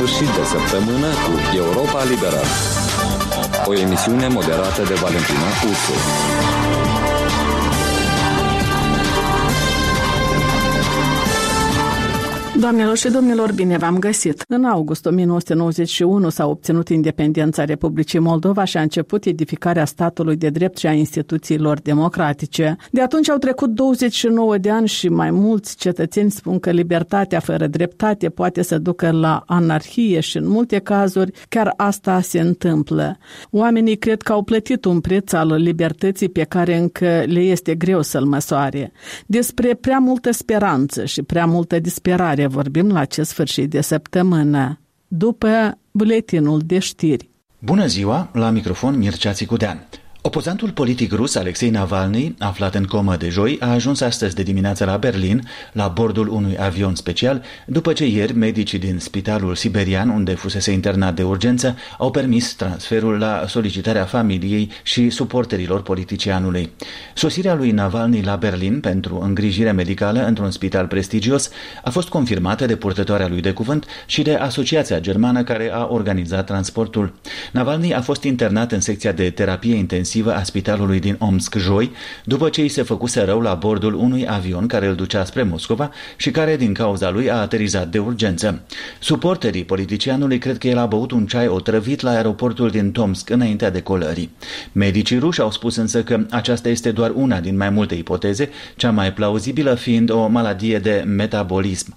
sfârșit de săptămână cu Europa Liberă. O emisiune moderată de Valentina Ursu. Doamnelor și domnilor, bine v-am găsit! În august 1991 s-a obținut independența Republicii Moldova și a început edificarea statului de drept și a instituțiilor democratice. De atunci au trecut 29 de ani și mai mulți cetățeni spun că libertatea fără dreptate poate să ducă la anarhie și în multe cazuri chiar asta se întâmplă. Oamenii cred că au plătit un preț al libertății pe care încă le este greu să-l măsoare. Despre prea multă speranță și prea multă disperare vorbim la acest sfârșit de săptămână, după buletinul de știri. Bună ziua, la microfon Mircea Țicudean. Opozantul politic rus Alexei Navalny, aflat în comă de joi, a ajuns astăzi de dimineață la Berlin, la bordul unui avion special, după ce ieri medicii din spitalul siberian, unde fusese internat de urgență, au permis transferul la solicitarea familiei și suporterilor politicianului. Sosirea lui Navalny la Berlin pentru îngrijire medicală într-un spital prestigios a fost confirmată de purtătoarea lui de cuvânt și de asociația germană care a organizat transportul. Navalny a fost internat în secția de terapie intensivă a spitalului din Omsk joi, după ce îi se făcuse rău la bordul unui avion care îl ducea spre Moscova și care din cauza lui a aterizat de urgență. Suporterii politicianului cred că el a băut un ceai otrăvit la aeroportul din Tomsk înaintea decolării. Medicii ruși au spus însă că aceasta este doar una din mai multe ipoteze, cea mai plauzibilă fiind o maladie de metabolism.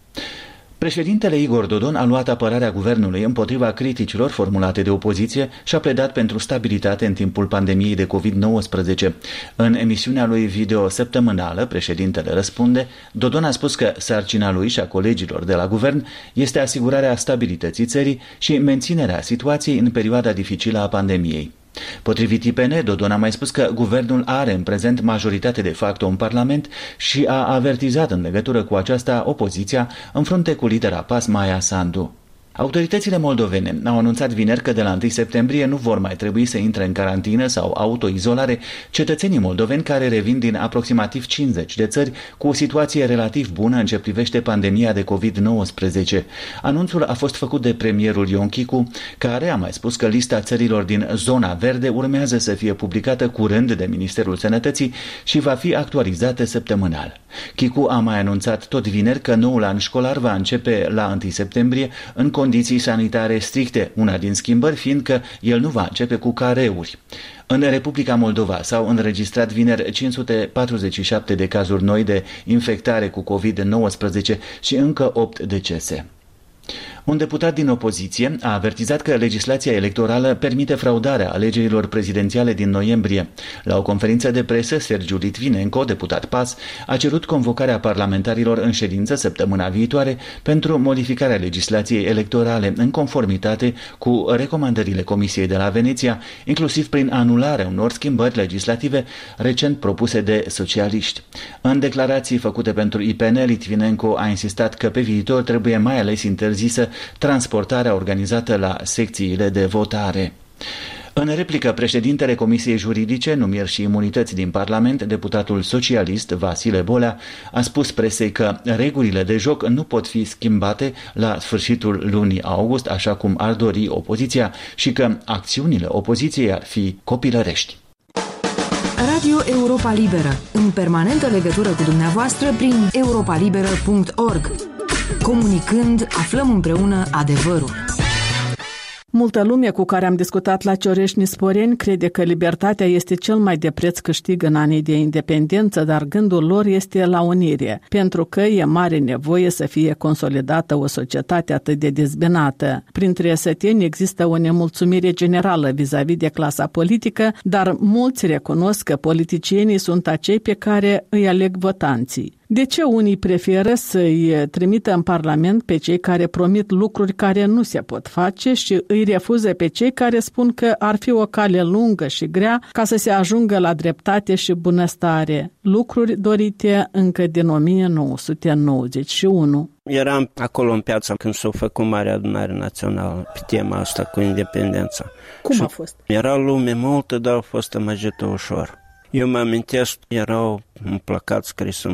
Președintele Igor Dodon a luat apărarea guvernului împotriva criticilor formulate de opoziție și a pledat pentru stabilitate în timpul pandemiei de COVID-19. În emisiunea lui video săptămânală, Președintele răspunde, Dodon a spus că sarcina lui și a colegilor de la guvern este asigurarea stabilității țării și menținerea situației în perioada dificilă a pandemiei. Potrivit IPN, Dodon a mai spus că guvernul are în prezent majoritate de facto în Parlament și a avertizat în legătură cu aceasta opoziția în frunte cu lidera PAS Maia Sandu. Autoritățile moldovene au anunțat vineri că de la 1 septembrie nu vor mai trebui să intre în carantină sau autoizolare cetățenii moldoveni care revin din aproximativ 50 de țări cu o situație relativ bună în ce privește pandemia de COVID-19. Anunțul a fost făcut de premierul Ion Chicu, care a mai spus că lista țărilor din zona verde urmează să fie publicată curând de Ministerul Sănătății și va fi actualizată săptămânal. Chicu a mai anunțat tot vineri că noul an școlar va începe la 1 septembrie în condiții sanitare stricte, una din schimbări fiind că el nu va începe cu careuri. În Republica Moldova s-au înregistrat vineri 547 de cazuri noi de infectare cu COVID-19 și încă 8 decese. Un deputat din opoziție a avertizat că legislația electorală permite fraudarea alegerilor prezidențiale din noiembrie. La o conferință de presă, Sergiu Litvinenko, deputat PAS, a cerut convocarea parlamentarilor în ședință săptămâna viitoare pentru modificarea legislației electorale în conformitate cu recomandările Comisiei de la Veneția, inclusiv prin anularea unor schimbări legislative recent propuse de socialiști. În declarații făcute pentru IPN, Litvinenko a insistat că pe viitor trebuie mai ales interzisă transportarea organizată la secțiile de votare. În replică, președintele Comisiei Juridice, Numiri și Imunități din Parlament, deputatul socialist Vasile Bolea, a spus presei că regulile de joc nu pot fi schimbate la sfârșitul lunii august, așa cum ar dori opoziția, și că acțiunile opoziției ar fi copilărești. Radio Europa Liberă, în permanentă legătură cu dumneavoastră prin europalibera.org. Comunicând, aflăm împreună adevărul. Multă lume cu care am discutat la Ciorești-Nisporeni crede că libertatea este cel mai de preț câștig în anii de independență, dar gândul lor este la unire, pentru că e mare nevoie să fie consolidată o societate atât de dezbinată. Printre săteni există o nemulțumire generală vis-a-vis de clasa politică, dar mulți recunosc că politicienii sunt acei pe care îi aleg votanții. De ce unii preferă să-i trimită în Parlament pe cei care promit lucruri care nu se pot face și îi refuză pe cei care spun că ar fi o cale lungă și grea ca să se ajungă la dreptate și bunăstare, lucruri dorite încă din 1991. Eram acolo în piață când s-a făcut Marea Adunare Națională pe tema asta cu independența. Cum a fost? Era lume multă, dar a fost amăgită ușor. Eu mă amintesc, erau un placat scris în